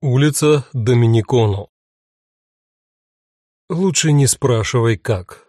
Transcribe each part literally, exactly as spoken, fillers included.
Улица Доминиконо. Лучше не спрашивай, как.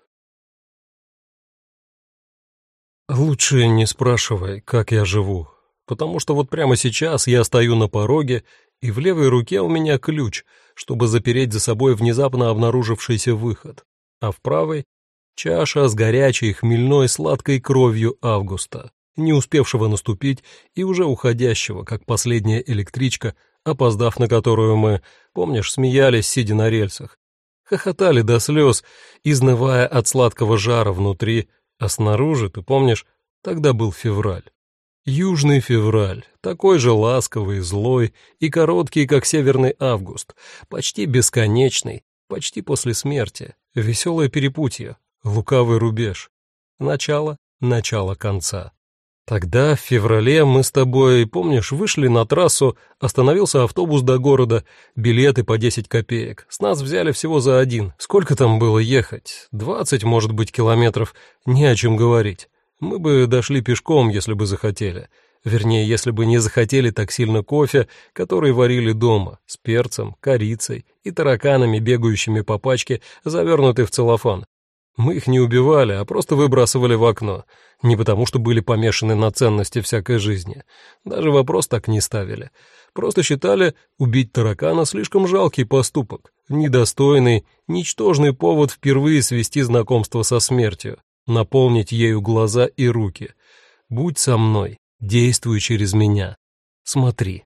Лучше не спрашивай, как я живу, потому что вот прямо сейчас я стою на пороге, и в левой руке у меня ключ, чтобы запереть за собой внезапно обнаружившийся выход, а в правой — чаша с горячей хмельной сладкой кровью августа, не успевшего наступить и уже уходящего, как последняя электричка, опоздав на которую мы, помнишь, смеялись, сидя на рельсах, хохотали до слез, изнывая от сладкого жара внутри, а снаружи, ты помнишь, тогда был февраль. Южный февраль, такой же ласковый, злой и короткий, как северный август, почти бесконечный, почти после смерти, веселое перепутье, лукавый рубеж, начало, начало конца. Тогда, в феврале, мы с тобой, помнишь, вышли на трассу, остановился автобус до города, билеты по десять копеек. С нас взяли всего за один. Сколько там было ехать? Двадцать, может быть, километров. Не о чем говорить. Мы бы дошли пешком, если бы захотели. Вернее, если бы не захотели так сильно кофе, который варили дома, с перцем, корицей и тараканами, бегающими по пачке, завернутый в целлофан. Мы их не убивали, а просто выбрасывали в окно. Не потому, что были помешаны на ценности всякой жизни. Даже вопрос так не ставили. Просто считали убить таракана слишком жалкий поступок, недостойный, ничтожный повод впервые свести знакомство со смертью, наполнить ею глаза и руки. Будь со мной, действуй через меня. Смотри.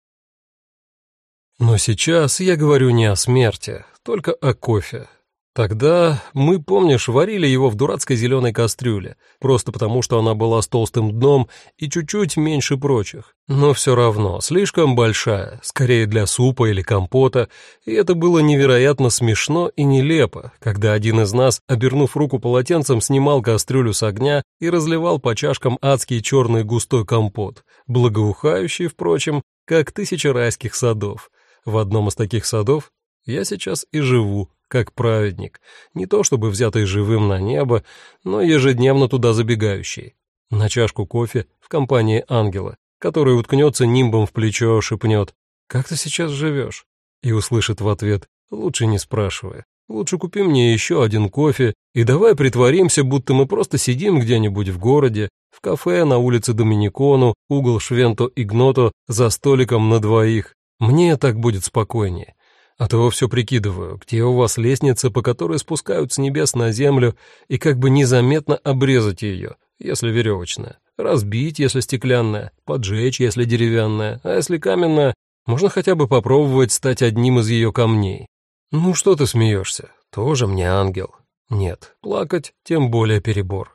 Но сейчас я говорю не о смерти, только о кофе. Тогда мы, помнишь, варили его в дурацкой зеленой кастрюле, просто потому, что она была с толстым дном и чуть-чуть меньше прочих. Но все равно, слишком большая, скорее для супа или компота, и это было невероятно смешно и нелепо, когда один из нас, обернув руку полотенцем, снимал кастрюлю с огня и разливал по чашкам адский черный густой компот, благоухающий, впрочем, как тысяча райских садов. В одном из таких садов я сейчас и живу, как праведник, не то чтобы взятый живым на небо, но ежедневно туда забегающий. На чашку кофе в компании ангела, который уткнется нимбом в плечо, шепнет: «Как ты сейчас живешь?» И услышит в ответ: «Лучше не спрашивай. Лучше купи мне еще один кофе, и давай притворимся, будто мы просто сидим где-нибудь в городе, в кафе на улице Доминиконо, угол Швенто-Игното, за столиком на двоих. Мне так будет спокойнее. А то все прикидываю, где у вас лестница, по которой спускают с небес на землю, и как бы незаметно обрезать ее, если веревочная, разбить, если стеклянная, поджечь, если деревянная, а если каменная, можно хотя бы попробовать стать одним из ее камней. Ну что ты смеешься? Тоже мне ангел. Нет, плакать тем более перебор.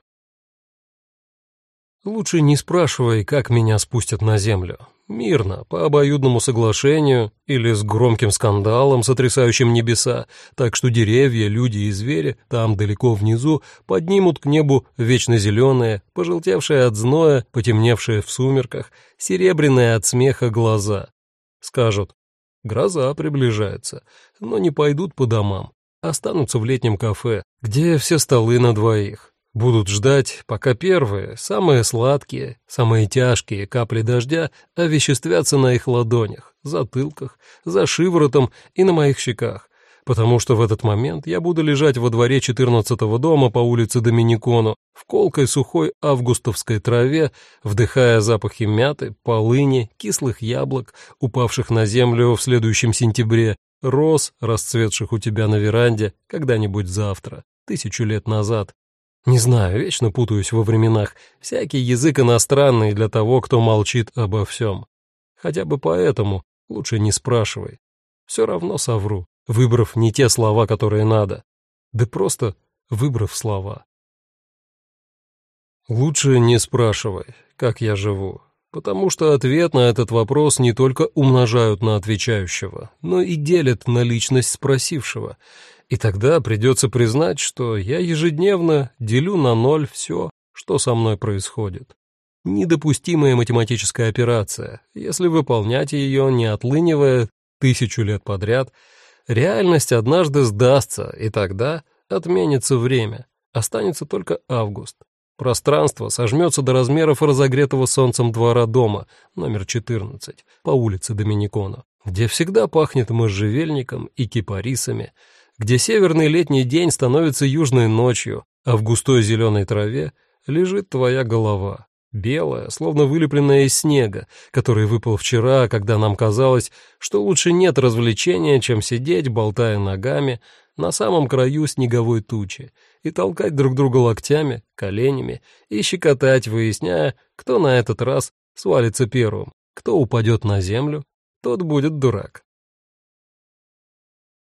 Лучше не спрашивай, как меня спустят на землю. Мирно, по обоюдному соглашению или с громким скандалом, сотрясающим небеса, так что деревья, люди и звери там далеко внизу поднимут к небу вечно зеленые, пожелтевшие от зноя, потемневшие в сумерках, серебряные от смеха глаза. Скажут: гроза приближается, но не пойдут по домам, останутся в летнем кафе, где все столы на двоих. Будут ждать, пока первые, самые сладкие, самые тяжкие капли дождя овеществятся на их ладонях, затылках, за шиворотом и на моих щеках, потому что в этот момент я буду лежать во дворе четырнадцатого дома по улице Доминиконо в колкой сухой августовской траве, вдыхая запахи мяты, полыни, кислых яблок, упавших на землю в следующем сентябре, роз, расцветших у тебя на веранде когда-нибудь завтра, тысячу лет назад. Не знаю, вечно путаюсь во временах. Всякий язык иностранный для того, кто молчит обо всем. Хотя бы поэтому лучше не спрашивай. Все равно совру, выбрав не те слова, которые надо. Да просто выбрав слова. Лучше не спрашивай, как я живу, потому что ответ на этот вопрос не только умножают на отвечающего, но и делят на личность спросившего. И тогда придется признать, что я ежедневно делю на ноль все, что со мной происходит. Недопустимая математическая операция. Если выполнять ее, не отлынивая тысячу лет подряд, реальность однажды сдастся, и тогда отменится время. Останется только август. Пространство сожмется до размеров разогретого солнцем двора дома, номер четырнадцать, по улице Доминиконо. где всегда пахнет можжевельником и кипарисами, где северный летний день становится южной ночью, а в густой зеленой траве лежит твоя голова, белая, словно вылепленная из снега, который выпал вчера, когда нам казалось, что лучше нет развлечения, чем сидеть, болтая ногами, на самом краю снеговой тучи и толкать друг друга локтями, коленями и щекотать, выясняя, кто на этот раз свалится первым, кто упадет на землю, тот будет дурак.